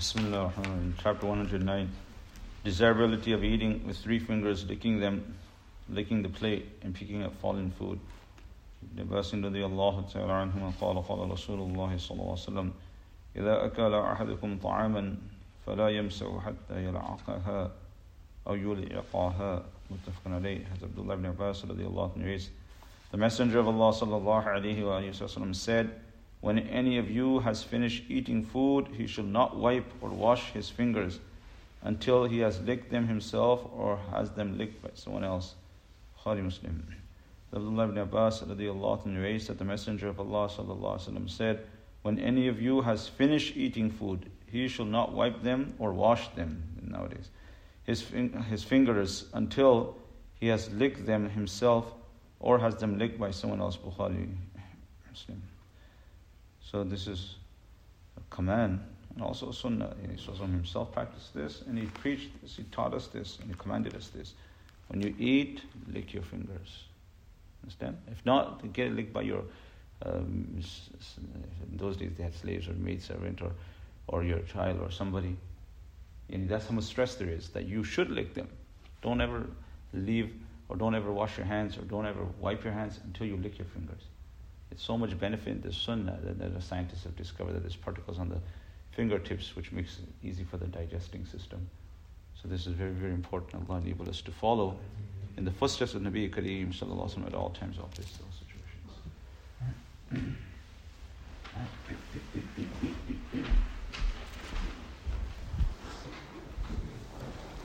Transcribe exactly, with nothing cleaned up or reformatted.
Bismillah ar-Rahman ar-Rahim. Chapter one hundred nine. Desirability of eating with three fingers, licking them, licking the plate, and picking up fallen food. Ibn Abbas radiyallahu ta'ala anhuma qala qala Rasulullah sallallahu alayhi wa sallam إذا أكل أحدكم طعاما فلا يمسح حتى يلعقها أو يلعقها متفق عليه. As Abdullah ibn Abbas radiyallahu anhu, the Messenger of Allah sallallahu alayhi wa sallam said, when any of you has finished eating food, he shall not wipe or wash his fingers until he has licked them himself or has them licked by someone else. Bukhari Muslim. Abdullah ibn Abbas radiyallahu anhu that the Messenger of Allah sallallahu alayhi wa sallam said, when any of you has finished eating food, he shall not wipe them or wash them nowadays, his, his fingers until he has licked them himself or has them licked by someone else. Bukhari Muslim. So this is a command and also a sunnah. He himself practiced this and he preached this, he taught us this and he commanded us this. When you eat, lick your fingers. Understand? If not, get it licked by your Um, in those days they had slaves or maid servant or, or your child or somebody. And that's how much stress there is, that you should lick them. Don't ever leave or don't ever wash your hands or don't ever wipe your hands until you lick your fingers. It's so much benefit in the sunnah that, that the scientists have discovered that there's particles on the fingertips which makes it easy for the digesting system. So this is very, very important. Allah enable us to follow in the footsteps of Nabi Kareem sallallahu alaihi wasallam at all times of this situations.